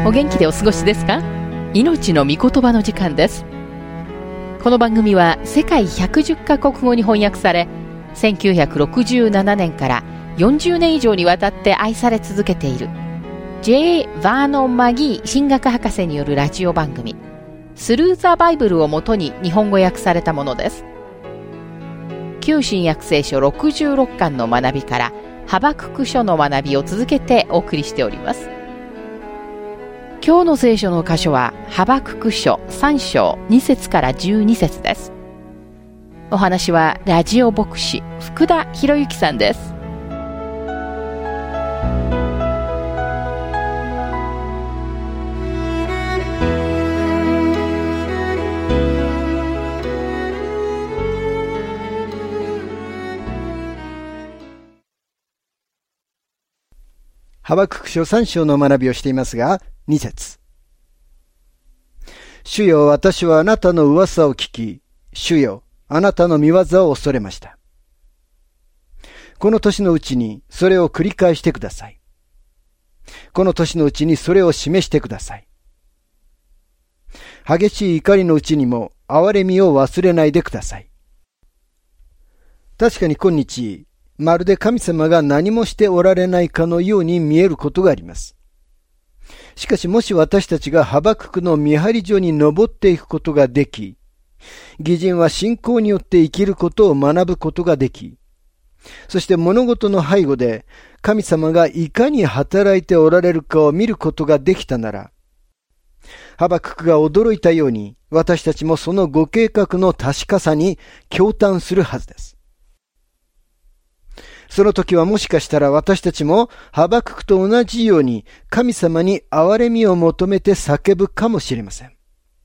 お元気でお過ごしですか？命の御言葉の時間です。この番組は世界110カ国語に翻訳され、1967年から40年以上にわたって愛され続けている J. バーノン・マギー神学博士によるラジオ番組スルー・ザ・バイブルをもとに日本語訳されたものです。旧新約聖書66巻の学びからハバクク書の学びを続けてお送りしております。今日の聖書の箇所はハバクク書3章2節から12節です。お話はラジオ牧師福田博之さんです。 ハバクク書3章の学びをしていますが、2節。主よ、私はあなたの噂を聞き、主よ、あなたの御業を恐れました。この年のうちにそれを繰り返してください。この年のうちにそれを示してください。激しい怒りのうちにも憐れみを忘れないでください。確かに今日、まるで神様が何もしておられないかのように見えることがあります。しかしもし私たちがハバククの見張り所に登っていくことができ、義人は信仰によって生きることを学ぶことができ、そして物事の背後で神様がいかに働いておられるかを見ることができたなら、ハバククが驚いたように私たちもそのご計画の確かさに驚嘆するはずです。その時はもしかしたら私たちもハバククと同じように神様に憐れみを求めて叫ぶかもしれません。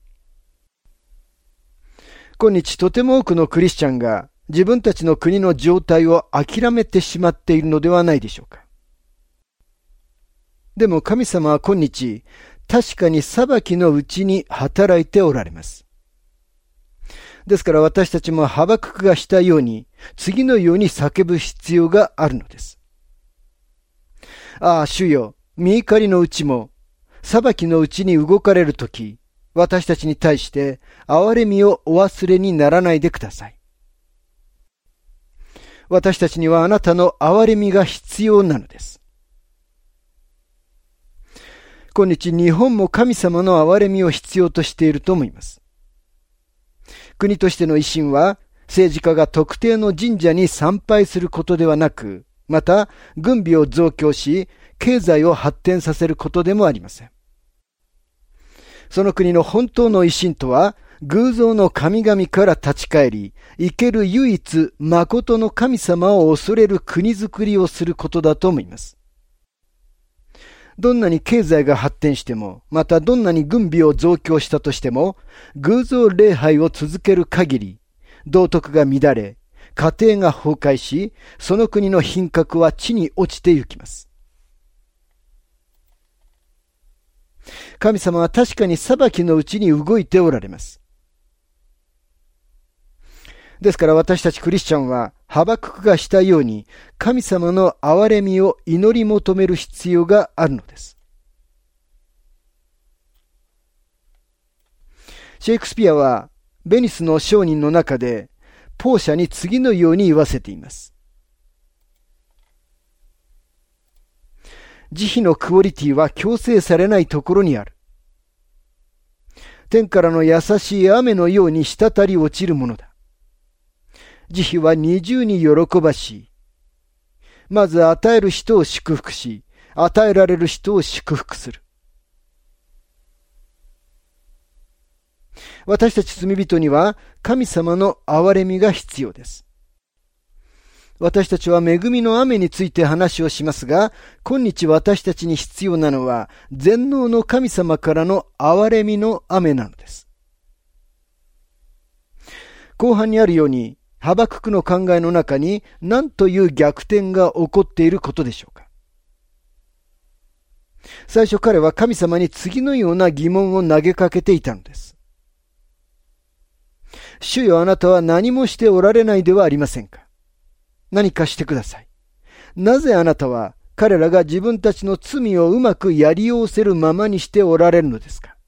今日とても多くのクリスチャンが自分たちの国の状態を諦めてしまっているのではないでしょうか。でも神様は今日確かに裁きのうちに働いておられます。ですから私たちもハバククがしたように次のように叫ぶ必要があるのです。ああ、主よ、御怒りのうちも裁きのうちに動かれるとき、私たちに対して憐れみをお忘れにならないでください。私たちにはあなたの憐れみが必要なのです。今日日本も神様の憐れみを必要としていると思います。国としての威信は政治家が特定の神社に参拝することではなく、また軍備を増強し経済を発展させることでもありません。その国の本当の威信とは偶像の神々から立ち返り、生ける唯一誠の神様を恐れる国づくりをすることだと思います。どんなに経済が発展しても、またどんなに軍備を増強したとしても、偶像礼拝を続ける限り、道徳が乱れ、家庭が崩壊し、その国の品格は地に落ちてゆきます。神様は確かに裁きのうちに動いておられます。ですから私たちクリスチャンはハバククがしたように神様の憐れみを祈り求める必要があるのです。シェイクスピアはベニスの商人の中でポーシャに次のように言わせています。慈悲のクオリティは強制されないところにある。天からの優しい雨のように滴り落ちるものだ。慈悲は二重に喜ばしい。まず与える人を祝福し、与えられる人を祝福する。私たち罪人には神様の憐れみが必要です。私たちは恵みの雨について話をしますが、今日私たちに必要なのは全能の神様からの憐れみの雨なのです。後半にあるように、ハバククの考えの中に何という逆転が起こっていることでしょうか。最初彼は神様に次のような疑問を投げかけていたのです。主よ、あなたは何もしておられないではありませんか。何かしてください。なぜあなたは彼らが自分たちの罪をうまくやりようせるままにしておられるのですか。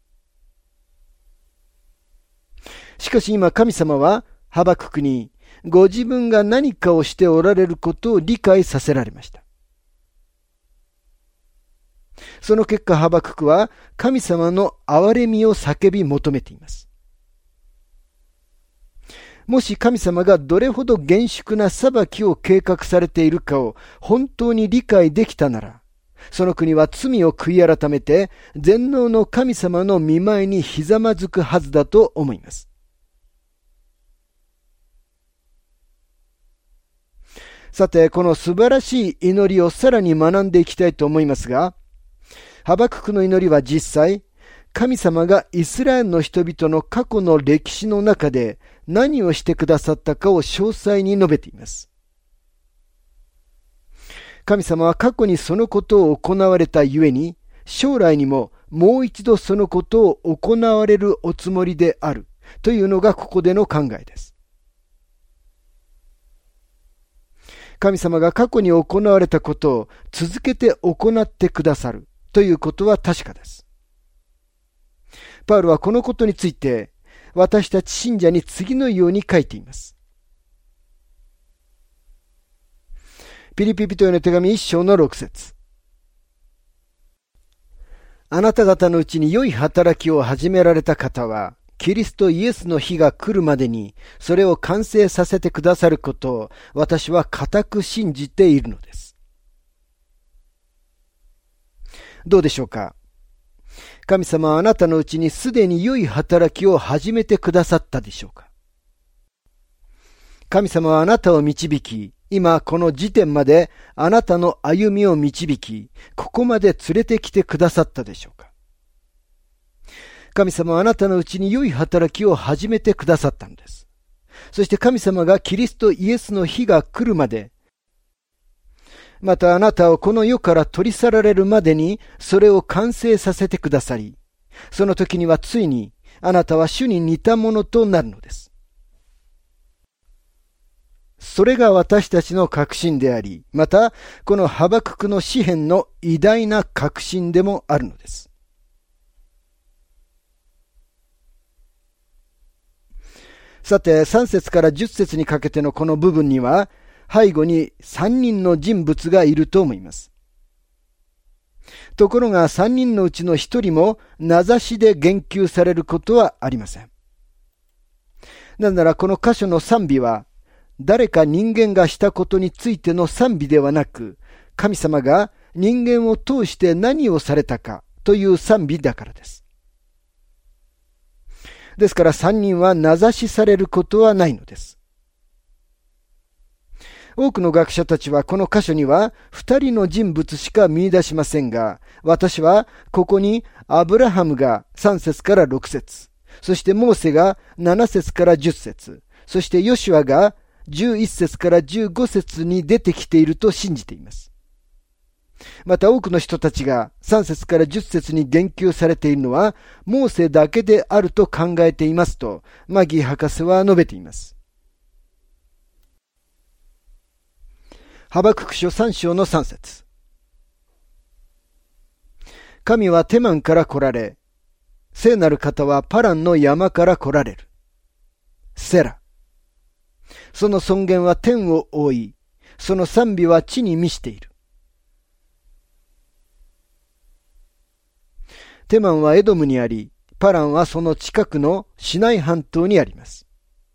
しかし今神様はハバククにご自分が何かをしておられることを理解させられました。その結果ハバククは神様の憐れみを叫び求めています。もし神様がどれほど厳粛な裁きを計画されているかを本当に理解できたなら、その国は罪を悔い改めて全能の神様の御前にひざまずくはずだと思います。さて、この素晴らしい祈りをさらに学んでいきたいと思いますが、ハバククの祈りは実際、神様がイスラエルの人々の過去の歴史の中で何をしてくださったかを詳細に述べています。神様は過去にそのことを行われたゆえに、将来にももう一度そのことを行われるおつもりであるというのがここでの考えです。神様が過去に行われたことを続けて行ってくださるということは確かです。パウロはこのことについて私たち信者に次のように書いています。ピリピ人への手紙1章の6節。あなた方のうちに良い働きを始められた方は、キリストイエスの日が来るまでにそれを完成させてくださることを私は固く信じているのです。どうでしょうか。神様はあなたのうちにすでに良い働きを始めてくださったでしょうか。神様はあなたを導き、今この時点まであなたの歩みを導き、ここまで連れてきてくださったでしょうか。神様はあなたのうちに良い働きを始めてくださったのです。そして神様がキリストイエスの日が来るまで、またあなたをこの世から取り去られるまでにそれを完成させてくださり、その時にはついにあなたは主に似たものとなるのです。それが私たちの確信であり、またこのハバククの詩篇の偉大な確信でもあるのです。さて、3節から10節にかけてのこの部分には、背後に3人の人物がいると思います。ところが3人のうちの1人も名指しで言及されることはありません。なぜならこの箇所の賛美は、誰か人間がしたことについての賛美ではなく、神様が人間を通して何をされたかという賛美だからです。ですから3人は名指しされることはないのです。多くの学者たちはこの箇所には2人の人物しか見出しませんが、私はここにアブラハムが3節から6節、そしてモーセが7節から10節、そしてヨシュアが11節から15節に出てきていると信じています。また多くの人たちが3節から10節に言及されているのはモーセだけであると考えていますとマギー博士は述べています。ハバクク書3章の3節。神はテマンから来られ、聖なる方はパランの山から来られる。セラ。その尊厳は天を覆い、その賛美は地に満ちている。テマンはエドムにあり、パランはその近くのシナイ半島にあります。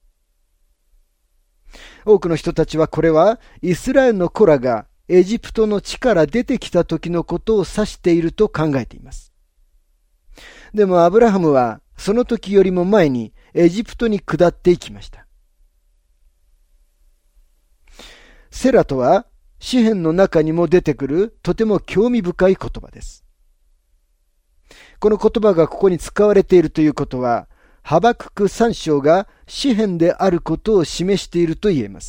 多くの人たちはこれはイスラエルの子らがエジプトの地から出てきた時のことを指していると考えています。でもアブラハムはその時よりも前にエジプトに下っていきました。セラとは詩篇の中にも出てくるとても興味深い言葉です。この言葉がここに使われているということは、ハバクク3章が詩篇であることを示していると言えます。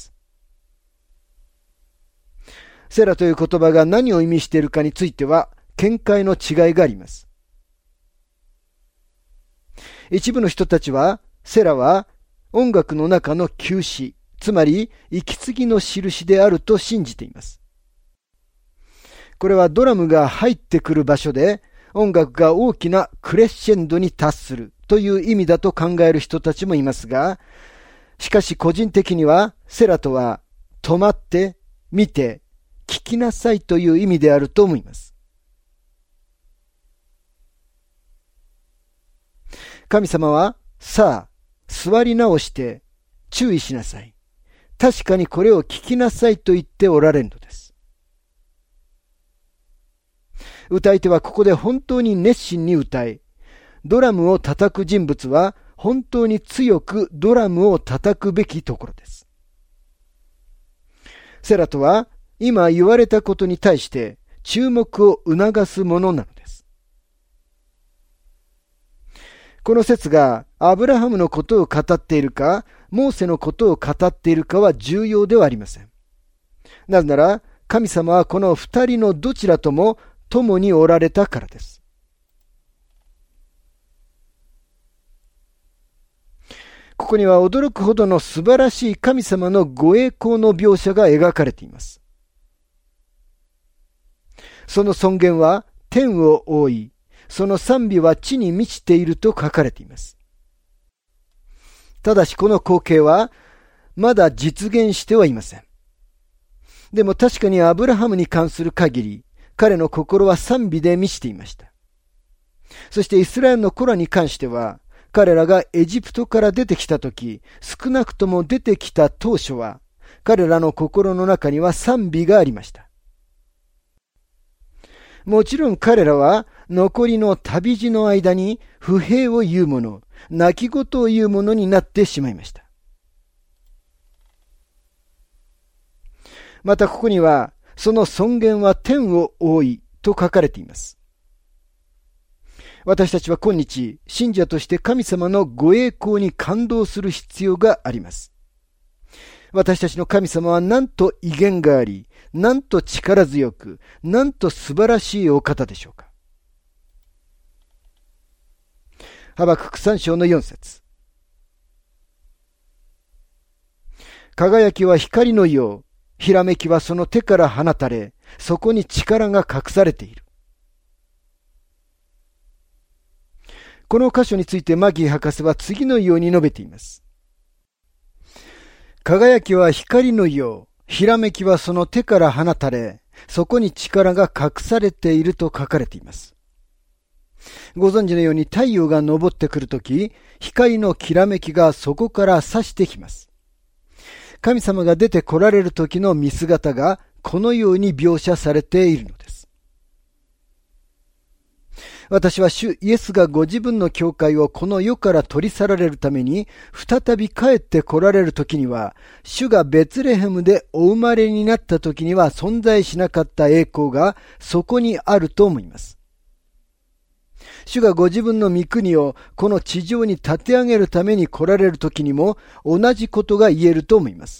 セラという言葉が何を意味しているかについては見解の違いがあります。一部の人たちはセラは音楽の中の休止、つまり息継ぎの印であると信じています。 これはドラムが入ってくる場所で音楽が大きなクレッシェンドに達するという意味だと考える人たちもいますが、しかし個人的にはセラとは止まって見て聞きなさいという意味であると思います。神様は、さあ座り直して注意しなさい。確かにこれを聞きなさいと言っておられるのです。歌い手はここで本当に熱心に歌い、ドラムを叩く人物は本当に強くドラムを叩くべきところです。セラとは今言われたことに対して注目を促すものなのです。この説がアブラハムのことを語っているか、モーセのことを語っているかは重要ではありません。なぜなら、神様はこの二人のどちらとも共におられたからです。ここには驚くほどの素晴らしい神様のご栄光の描写が描かれています。その尊厳は天を覆い、その賛美は地に満ちていると書かれています。ただしこの光景はまだ実現してはいません。でも確かにアブラハムに関する限り、彼の心は賛美で満ちていました。そしてイスラエルの子らに関しては、彼らがエジプトから出てきたとき、少なくとも出てきた当初は、彼らの心の中には賛美がありました。もちろん彼らは残りの旅路の間に不平を言う者、泣き言を言う者になってしまいました。またここには、その尊厳は天を覆いと書かれています。私たちは今日、信者として神様のご栄光に感動する必要があります。私たちの神様はなんと威厳があり、なんと力強く、なんと素晴らしいお方でしょうか。ハバクク3章の4節。輝きは光のよう、ひらめきはその手から放たれ、そこに力が隠されている。この箇所についてマギー博士は次のように述べています。輝きは光のよう、ひらめきはその手から放たれ、そこに力が隠されていると書かれています。ご存知のように太陽が昇ってくるとき、光のきらめきがそこから差してきます。神様が出て来られる時の見姿がこのように描写されているのです。私は主イエスがご自分の教会をこの世から取り去られるために再び帰って来られる時には、主がベツレヘムでお生まれになった時には存在しなかった栄光がそこにあると思います。主がご自分の御国をこの地上に立て上げるために来られる時にも同じことが言えると思います。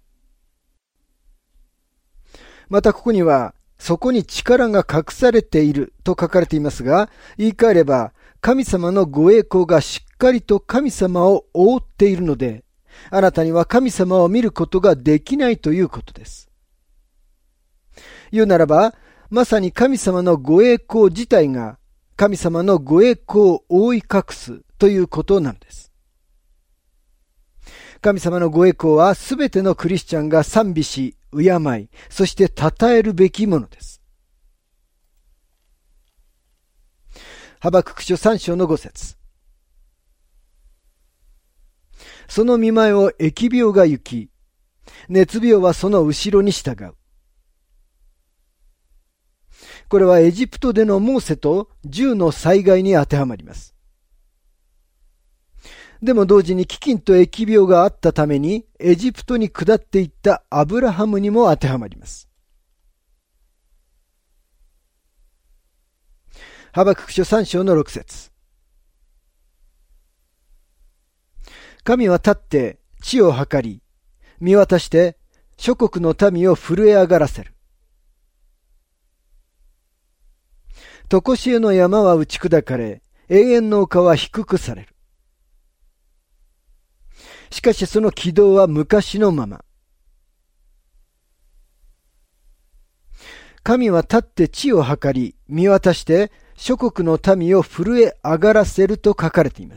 またここには、そこに力が隠されていると書かれていますが、言い換えれば、神様のご栄光がしっかりと神様を覆っているので、あなたには神様を見ることができないということです。言うならば、まさに神様のご栄光自体が、神様のご栄光を覆い隠すということなのです。神様のご栄光はすべてのクリスチャンが賛美し、敬い、そして称えるべきものです。ハバクク書3章の5節。その見舞いを疫病が行き、熱病はその後ろに従う。これはエジプトでのモーセと10の災害に当てはまります。でも同時に飢饉と疫病があったためにエジプトに下っていったアブラハムにも当てはまります。ハバクク書3章の6節。神は立って地を測り、見渡して諸国の民を震え上がらせる。常しえの山は打ち砕かれ、永遠の丘は低くされる。しかしその軌道は昔のまま。 神は立って地を測り、見渡して諸国の民を震え上がらせると書かれています。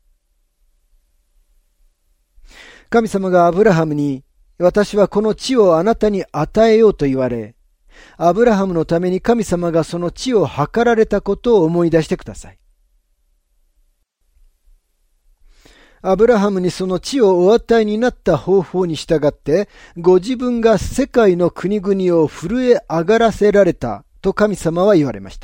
神様がアブラハムに、私はこの地をあなたに与えようと言われ、アブラハムのために神様がその地を測られたことを思い出してください。アブラハムにその地をお与えになった方法に従って、ご自分が世界の国々を震え上がらせられたと神様は言われました。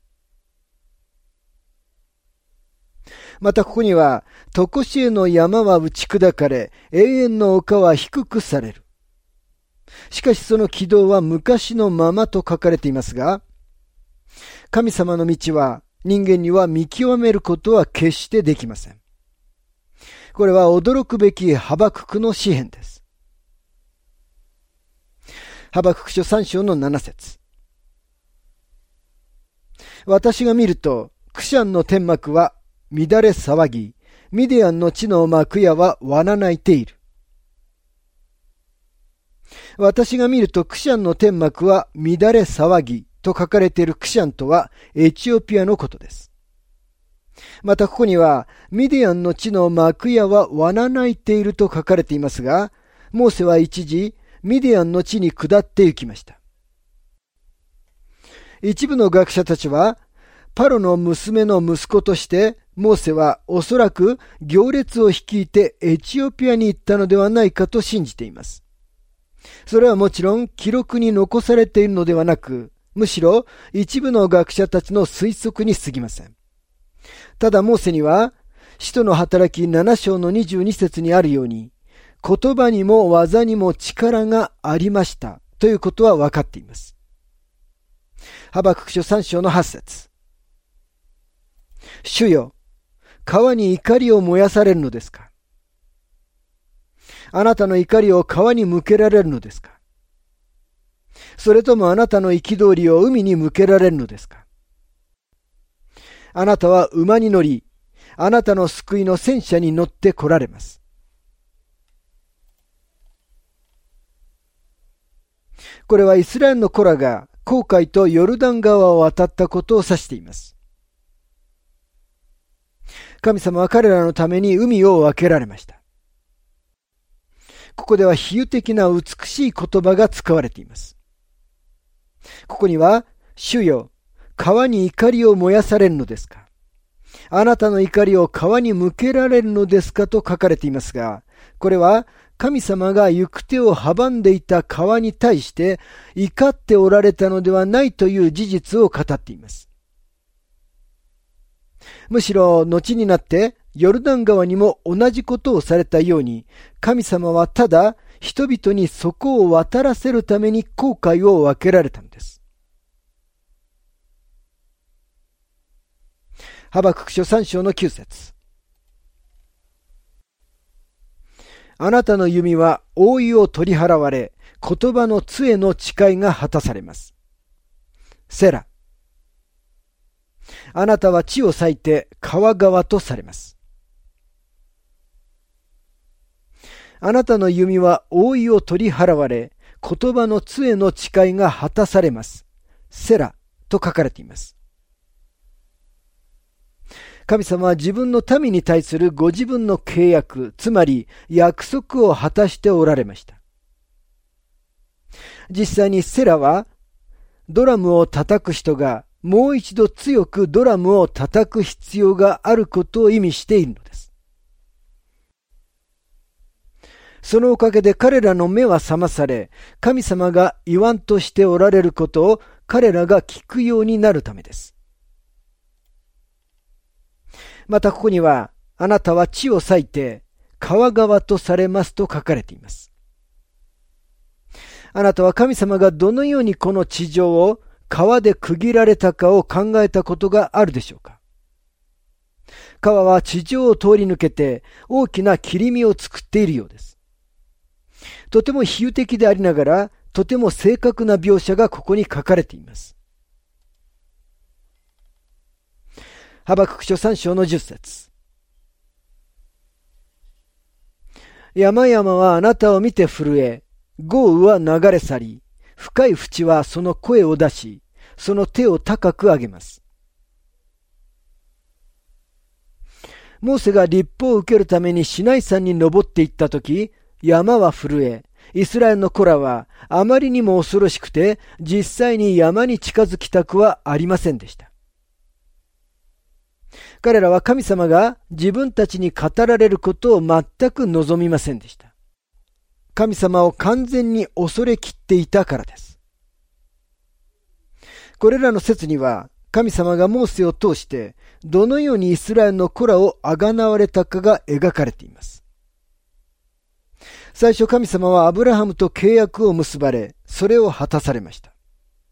またここには、とこしえの山は打ち砕かれ、永遠の丘は低くされる。しかしその軌道は昔のままと書かれていますが、神様の道は人間には見極めることは決してできません。これは驚くべきハバククの詩篇です。ハバクク書3章の7節。私が見ると、クシャンの天幕は乱れ騒ぎ、ミディアンの地の幕屋はわな泣いている。私が見るとクシャンの天幕は乱れ騒ぎと書かれているクシャンとはエチオピアのことです。またここにはミディアンの地の幕屋はわな泣いていると書かれていますが、モーセは一時ミディアンの地に下って行きました。一部の学者たちはパロの娘の息子としてモーセはおそらく行列を率いてエチオピアに行ったのではないかと信じています。それはもちろん記録に残されているのではなく、むしろ一部の学者たちの推測に過ぎません。ただモーセには、使徒の働き7章の22節にあるように、言葉にも技にも力がありましたということは分かっています。ハバクク書3章の8節。主よ、川に怒りを燃やされるのですか？あなたの怒りを川に向けられるのですか？それともあなたの憤りを海に向けられるのですか？あなたは馬に乗り、あなたの救いの戦車に乗って来られます。これはイスラエルの子らが紅海とヨルダン川を渡ったことを指しています。神様は彼らのために海を分けられました。ここでは比喩的な美しい言葉が使われています。ここには、主よ、川に怒りを燃やされるのですか？あなたの怒りを川に向けられるのですかと書かれていますが、これは神様が行く手を阻んでいた川に対して怒っておられたのではないという事実を語っています。むしろ後になってヨルダン川にも同じことをされたように、神様はただ人々にそこを渡らせるために紅海を分けられたのです。ハバクク書3章の9節。あなたの弓は覆いを取り払われ、言葉の杖の誓いが果たされます。セラ。あなたは地を裂いて川側とされます。あなたの弓は覆いを取り払われ、言葉の杖の誓いが果たされます。セラと書かれています。神様は自分の民に対するご自分の契約、つまり約束を果たしておられました。実際にセラは、ドラムを叩く人がもう一度強くドラムを叩く必要があることを意味しているのです。そのおかげで彼らの目は覚まされ、神様が言わんとしておられることを彼らが聞くようになるためです。またここには、あなたは地を裂いて川側とされますと書かれています。あなたは神様がどのようにこの地上を川で区切られたかを考えたことがあるでしょうか？川は地上を通り抜けて大きな切り身を作っているようです。とても比喩的でありながら、とても正確な描写がここに書かれています。ハバクク書3章の10節。山々はあなたを見て震え、豪雨は流れ去り、 深い淵はその声を出し、その手を高く上げます。モーセが律法を受けるためにシナイ山に登っていったとき、山は震え、イスラエルの子らはあまりにも恐ろしくて、実際に山に近づきたくはありませんでした。彼らは神様が自分たちに語られることを全く望みませんでした。神様を完全に恐れきっていたからです。これらの説には、神様がモーセを通してどのようにイスラエルの子らをあがなわれたかが描かれています。最初神様はアブラハムと契約を結ばれ、それを果たされました。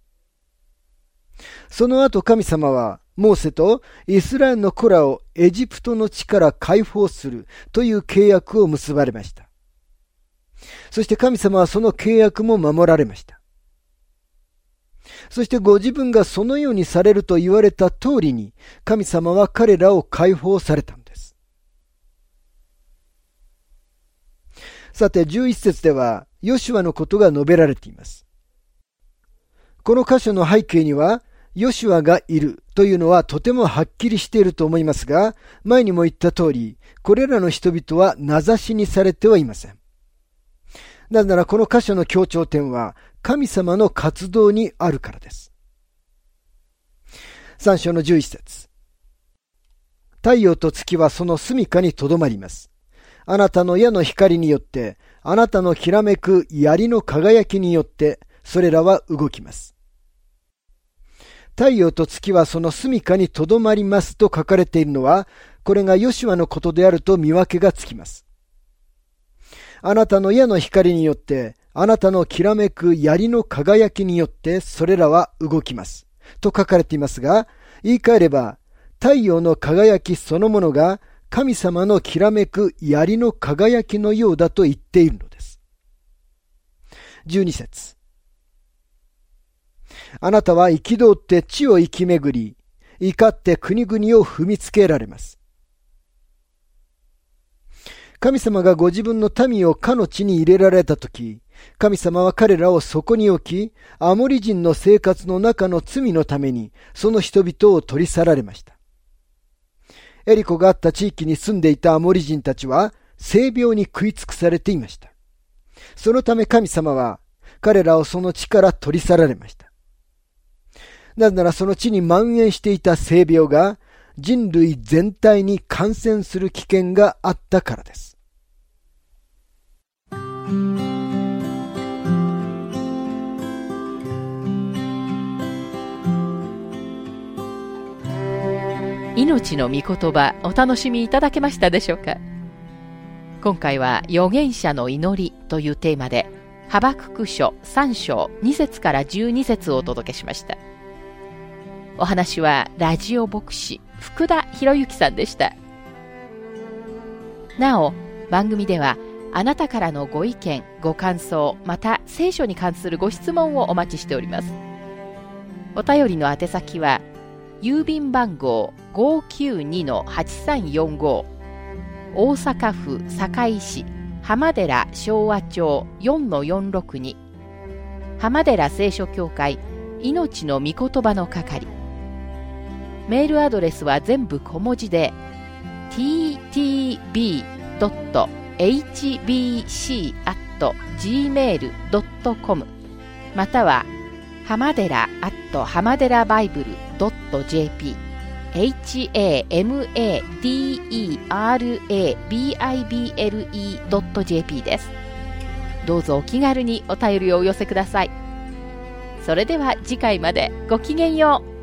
その後神様はモーセとイスラエルの子らをエジプトの地から解放するという契約を結ばれました。そして神様はその契約も守られました。そしてご自分がそのようにされると言われた通りに、神様は彼らを解放されたのです。さて、11節では、ヨシュアのことが述べられています。この箇所の背景には、ヨシュアがいるというのはとてもはっきりしていると思いますが、前にも言った通り、これらの人々は名指しにされてはいません。なぜならこの箇所の強調点は神様の活動にあるからです。3章の11節。太陽と月はその住処にとどまります。あなたの矢の光によって、あなたのきらめく槍の輝きによって、それらは動きます。太陽と月はその住処にとどまりますと書かれているのは、これがヨシュアのことであると見分けがつきます。あなたの矢の光によって、あなたのきらめく槍の輝きによって、それらは動きます。と書かれていますが、言い換えれば、太陽の輝きそのものが、神様のきらめく槍の輝きのようだと言っているのです。12節。あなたは憤って地を生き巡り、怒って国々を踏みつけられます。神様がご自分の民をかの地に入れられたとき、神様は彼らをそこに置き、アモリ人の生活の中の罪のために、その人々を取り去られました。エリコがあった地域に住んでいたアモリ人たちは、性病に食い尽くされていました。そのため神様は、彼らをその地から取り去られました。なぜならその地に蔓延していた性病が人類全体に感染する危険があったからです。 命の御言葉、お楽しみいただけましたでしょうか。今回は預言者の祈りというテーマで、ハバクク書3章2節から12節をお届けしました。お話はラジオ牧師福田博之さんでした。なお、番組ではあなたからのご意見、ご感想、また聖書に関するご質問をお待ちしております。お便りの宛先は郵便番号 592-8345 大阪府堺市浜寺昭和町 4-462 浜寺聖書協会命の御言葉の係。メールアドレスは全部小文字で ttb.hbc@gmail.com または浜寺浜寺バイブル .jp hamadera.bible.jp です。どうぞお気軽にお便りをお寄せください。それでは次回までごきげんよう。